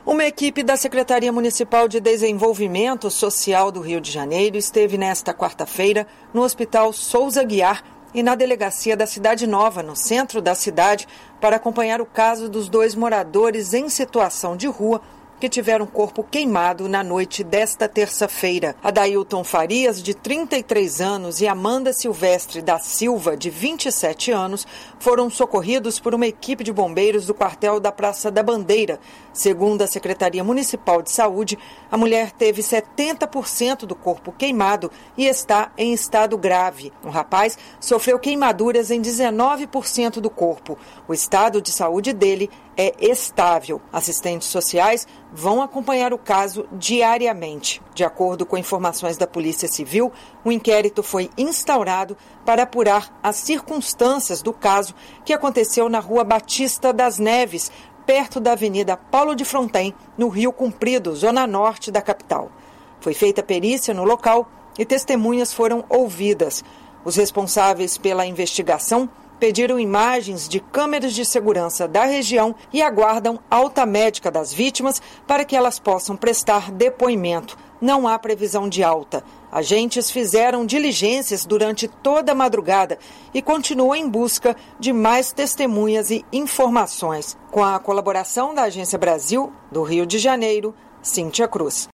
Uma equipe da Secretaria Municipal de Desenvolvimento Social do Rio de Janeiro esteve nesta quarta-feira no Hospital Souza Aguiar e na Delegacia da Cidade Nova, no centro da cidade, para acompanhar o caso dos 2 moradores em situação de rua que tiveram o corpo queimado na noite desta terça-feira. Adailton Farias, de 33 anos, e Amanda Silvestre da Silva, de 27 anos, foram socorridos por uma equipe de bombeiros do quartel da Praça da Bandeira. Segundo a Secretaria Municipal de Saúde, a mulher teve 70% do corpo queimado e está em estado grave. O rapaz sofreu queimaduras em 19% do corpo. O estado de saúde dele é estável. Assistentes sociais vão acompanhar o caso diariamente. De acordo com informações da Polícia Civil, um inquérito foi instaurado para apurar as circunstâncias do caso que aconteceu na Rua Batista das Neves, perto da Avenida Paulo de Fronten, no Rio Comprido, zona norte da capital. Foi feita perícia no local e testemunhas foram ouvidas. Os responsáveis pela investigação pediram imagens de câmeras de segurança da região e aguardam alta médica das vítimas para que elas possam prestar depoimento. Não há previsão de alta. Agentes fizeram diligências durante toda a madrugada e continuam em busca de mais testemunhas e informações. Com a colaboração da Agência Brasil, do Rio de Janeiro, Cíntia Cruz.